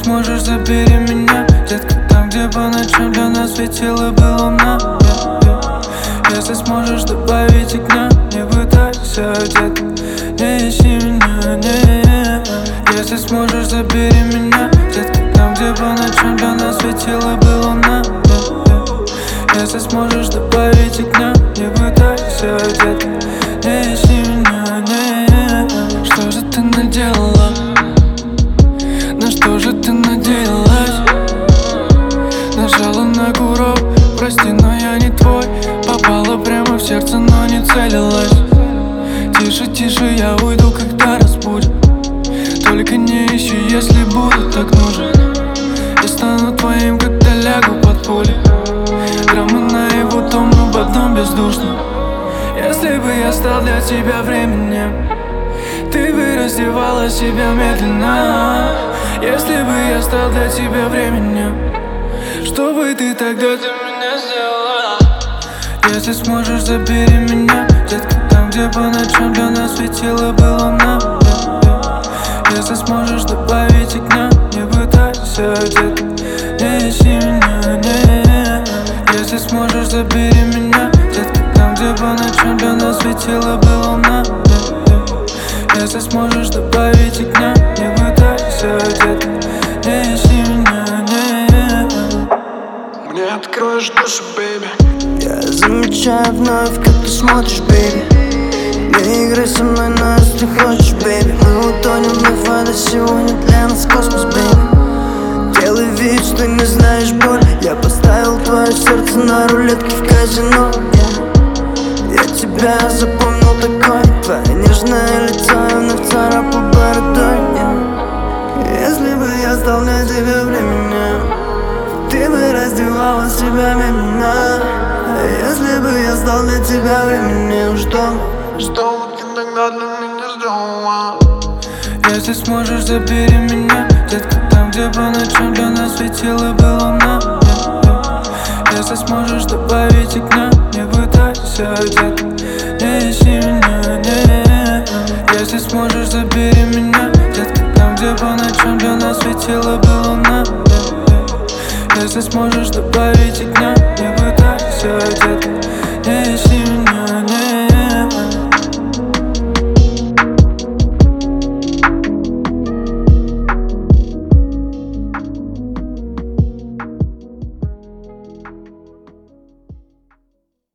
сможешь, забери меня, детка, там, где по ночам для нас светила бы луна. Если сможешь добавить огня, не пытайся, детка, не ищи меня, не. Если сможешь, забери меня, детка, там, где по ночам для нас светила бы луна. Если сможешь добавить огня, не пытайся, детка, не ищи меня, не. Что же ты наделала? На что же ты надеялась? Нажала на курок, прости, но я не твой. Попала прямо в сердце, но не целилась. Тише, тише, я уйду, когда разбудят. Только не ищи, если буду так нужен. Я стану твоим, когда лягу под пули. Драма наяву томно, потом бездушно. Если бы я стал для тебя временем, ты бы раздевала себя медленно. Если бы я стал для тебя временем, что бы ты тогда для меня сделала? Если сможешь, забери меня, детка, там, где по ночам для нас светила бы луна. Если сможешь добавить огня, не пытайся, детка, не ищи меня, не. Если сможешь, забери меня, детка, там, где по ночам для нас светила бы луна. Если сможешь добавить огня, не пытайся, детка, не ищи меня, не. Мне откроешь душу, бэйби. Я замечаю вновь, как ты смотришь, бэйби. Не играй со мной, но если хочешь, бэйби. Мы утонем в воде, сегодня для нас космос, бэйби. Делай вид, что не знаешь боль. Я поставил твое сердце на рулетке в казино, Я тебя запомнил такой. Твое нежное лицо я вновь царапал бородой, Если бы я стал для тебя временем, ты бы раздевала себя медленно. Если бы я стал для тебя временем, что ты тогда для меня сделала? Если сможешь, забери меня, детка, там, где по ночам для нас светила бы луна. Если сможешь добавить огня, не пытайся, детка, не ищи меня, не. Если сможешь, забери меня, детка, там, где по ночам для нас светила бы луна. Если сможешь добавить огня, не пытайся, детка,